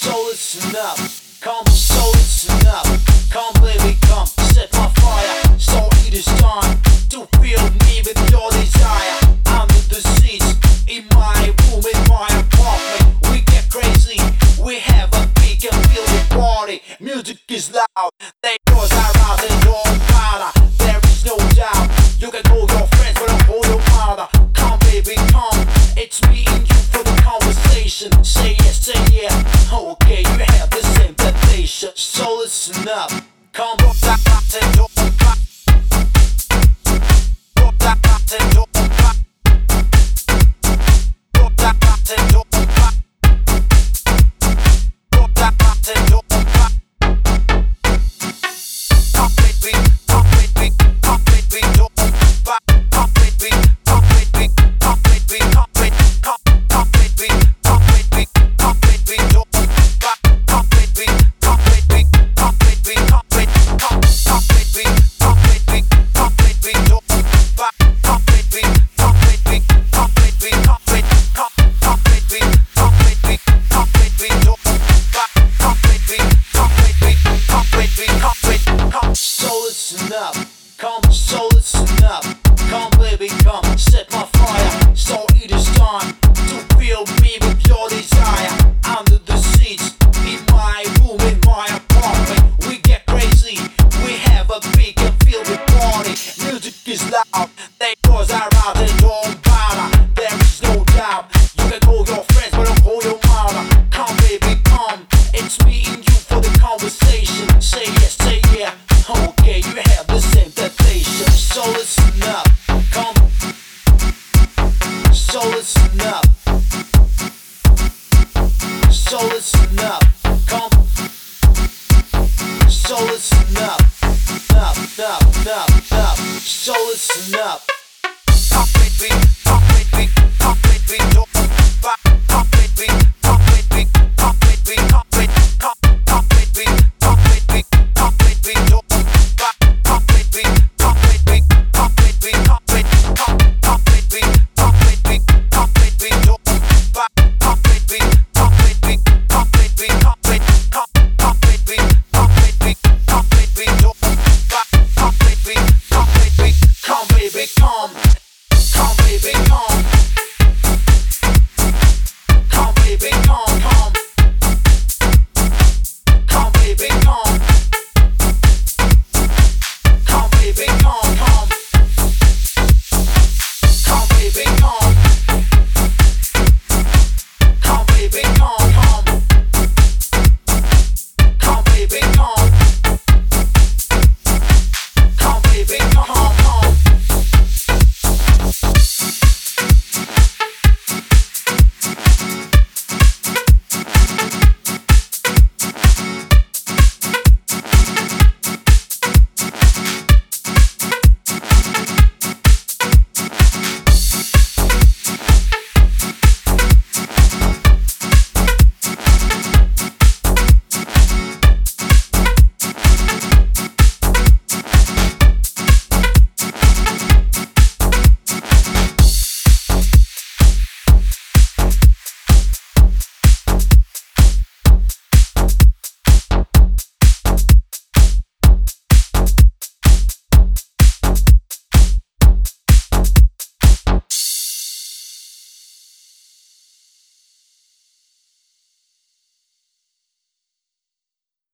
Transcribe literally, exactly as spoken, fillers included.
So listen up, come, so listen up. Come baby, come, set my fire. So it is time to feel me with your desire. Under the seats, in my room, in my apartment. We get crazy, we have a big and feel the party. Music is loud, they doors are out, they don't matter. There is no doubt, you can call your friends, but don't call your mother. Come baby, come, it's me and you for the conversation. Say yes, say yeah, okay, you have the same temptation. So listen up, come, rock that and